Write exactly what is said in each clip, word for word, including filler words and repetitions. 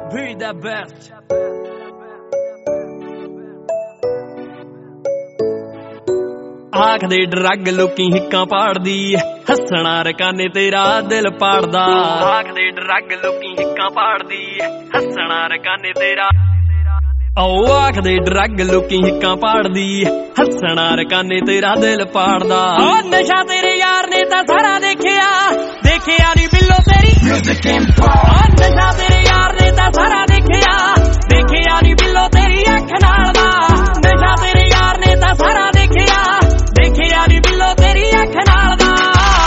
Be the best. ਆਖਦੇ drug ਲੋਕੀ ਹਿੱਕਾਂ ਪਾੜਦੀ, ਹੱਸਣਾ ਰਕਾਨੇ ਤੇਰਾ ਦਿਲ ਪਾੜਦਾ। ਆਖਦੇ ਡਰੱਗ ਲੋਕੀ ਹਿੱਕਾਂ ਪਾੜਦੀ, ਹੱਸਣਾ ਰਕਾਨੇ ਤੇਰਾ ਓ ਆਖਦੇ ਡਰੱਗ ਲੋਕੀ ਹਿੱਕਾਂ ਪਾੜਦੀ, ਹੱਸਣਾ ਰਕਾਨੇ ਤੇਰਾ ਦਿਲ ਪਾੜਦਾ। ਓ ਨਸ਼ਾ ਤੇਰੇ ਯਾਰ ਨੇ ਤਾਂ ਸਾਰਾ ਦੇਖਿਆ, ਦੇਖਿਆ ਨੀ ਬਿੱਲੋ ਤੇਰੀ ਮਿਊਜ਼ਿਕ ਇੰਪੋਰਟ। ਓ ਨਸ਼ਾ ਤੇਰੇ ਯਾਰ ਨੇ ਤਾਂ ਸਾਰਾ ਦੇਖਿਆ, ਦੇਖਿਆ ਨੀ ਬਿੱਲੋ ਤੇਰੀ ਅੱਖ ਨਾਲ ਦਾ। ਨਸ਼ਾ ਤੇਰੇ ਯਾਰ ਨੇ ਤਾਂ ਸਾਰਾ ਦੇਖਿਆ, ਦੇਖਿਆ ਨੀ ਬਿੱਲੋ ਤੇਰੀ ਅੱਖ ਨਾਲ ਦਾ।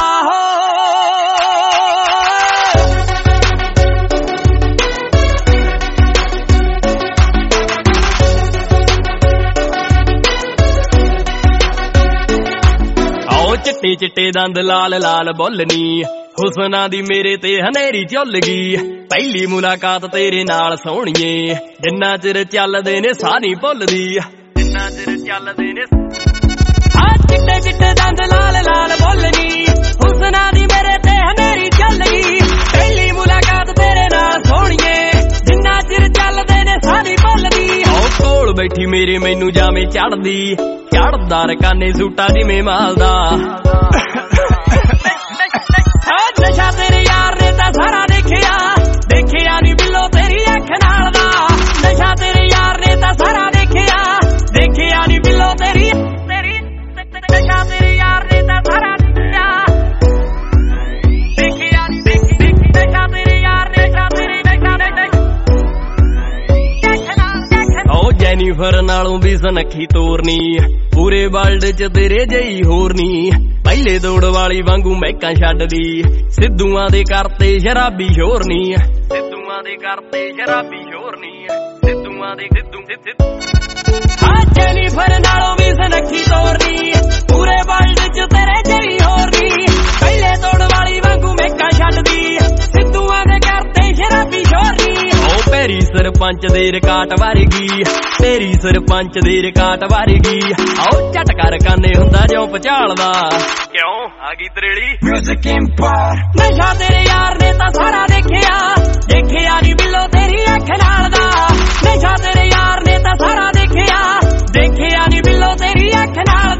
ਚਿੱਟੇ ਚਿੱਟੇ ਦੰਦ ਲਾਲ ਲਾਲ ਬੋਲਨੀ, ਹੁਸਨਾ ਦੀ ਮੇਰੇ ਤੇ ਹਨੇਰੀ ਝੁੱਲ ਗਈ। ਪਹਿਲੀ ਮੁਲਾਕਾਤ ਤੇਰੇ ਨਾਲ ਸੋਹਣੀਏ, ਜਿੰਨਾ ਚਿਰ ਚੱਲਦੇ ਨੇ ਸਾਹ ਨੀ ਭੁੱਲਦੀ। ਜਿੰਨਾ ਚਿਰ ਚੱਲਦੇ ਨੇ ਆ ਚਿੱਟੇ ਚਿੱਟੇ ਦੰਦ ਲਾਲ ਲਾਲ ਬੋਲਨੀ, ਹੁਸਨਾ ਦੀ ਮੇਰੇ ਤੇ ਹਨੇਰੀ ਝੁੱਲ ਗਈ। ਪਹਿਲੀ ਮੁਲਾਕਾਤ ਤੇਰੇ ਨਾਲ ਸੋਹਣੀਏ, ਜਿੰਨਾ ਚਿਰ ਚੱਲਦੇ ਨੇ ਸਾਹ ਨੀ ਭੁੱਲਦੀ। ਉਹ ਕੋਲ ਬੈਠੀ ਮੇਰੇ ਮੈਨੂੰ ਜਾਵੇਂ ਚੜਦੀ, ਚੜਦਾ ਰਕਾਨੇ ਸੂਟਾ ਜਿਵੇਂ ਮਾਲਦਾ। ਨਸ਼ਾ ਤੇਰੇ ਯਾਰ ਨੇ ਤਾਂ ਸਾਰਾ ਦੇਖਿਆ, ਦੇਖਿਆ ਨੀ ਬਿੱਲੋ ਤੇਰੀ ਅੱਖ ਨਾਲ ਦਾ। ਨਸ਼ਾ ਤੇਰੇ ਯਾਰ ਨੇ ਤਾਂ ਸਾਰਾ ਦੇਖਿਆ, ਦੇਖਿਆ ਨੀ ਬਿੱਲੋ ਤੇਰੀ ਤੇਰੀ ਨਸ਼ਾ ਤੇਰੇ ਯਾਰ ਨੇ ਤਾਂ ਸਾਰਾ ਦੇਖਿਆ, ਦੇਖਿਆ ਨੀ ਨਸ਼ਾ ਤੇਰੇ ਯਾਰ ਨੇ ਤਾਂ ਤੇਰੀ ਓ ਜੈਨੀਫਰ ਨਾਲੋਂ ਵੀ ਸੁਨੱਖੀ ਤੋਰਨੀ, ਪੂਰੇ ਵਰਲਡ ਚ ਤੇਰੇ ਜਿਹੀ ਹੋਰ ਨੀ। ਪਹਿਲੇ ਦੌੜ ਵਾਲੀ ਵਾਂਗੂ ਮਹਿਕਾਂ ਛੱਡਦੀ, ਸਿੱਧੂਆਂ ਦੇ ਕਰਤੇ ਸ਼ਰਾਬੀ ਸ਼ੋਰ ਨੀ। ਸਿੱਧੂਆਂ ਦੇ ਕਰਤੇ ਸ਼ਰਾਬੀ ਸ਼ੋਰ ਨੀ। ਸਿੱਧੂਆਂ ਦੇ ਸਿੱਧੂ ਸਿੱਧੂ ਆ ਜੈਨੀਫਰ ਨਾਲੋਂ ਵੀ ਸੁਨੱਖੀ ਤੋਰਨੀ, ਪੂਰੇ ਵਰਲਡ ਚ ਤੇਰੇ ਜਿਹੀ ਹੋਰ ਨੀ। ਪਹਿਲੇ ਦੌੜ ਵਾਲੀ ਵਾਂਗੂ ਮਹਿਕਾਂ ਛੱਡਦੀ, ਸਿੱਧੂਆਂ ਦੇ ਕਰਤੇ ਸ਼ਰਾਬੀ ਸ਼ੋਰ ਨੀ। ਓ ਤੇਰੀ ਸਰਪੰਚ ਦੇ ਰਿਕਾਟ ਵਰਗੀ, ਤੇਰੀ ਸਰਪੰਚ ਦੇ ਰਿਕਾਟ ਵਰਗੀ। ਆਓ ਝਟਕਾ ਰਕਾਨੇ ਹੁੰਦਾ ਜੋ ਪਚਾਲਦਾ। ਕਿਉਂ ਆ ਗਈ ਤਰੇਲੀ ਮਿਊਜ਼ਿਕ ਇੰਪੋਰਟ। ਨਸ਼ਾ ਤੇਰੇ ਯਾਰ ਨੇ ਤਾਂ ਸਾਰਾ ਦੇਖਿਆ, ਦੇਖਿਆ ਨੀ ਬਿੱਲੋ ਤੇਰੀ ਅੱਖ ਨਾਲ ਦਾ। ਨਸ਼ਾ ਤੇਰੇ ਯਾਰ ਨੇ ਤਾਂ ਸਾਰਾ ਦੇਖਿਆ, ਦੇਖਿਆ ਨੀ ਬਿੱਲੋ ਤੇਰੀ ਅੱਖ ਨਾਲ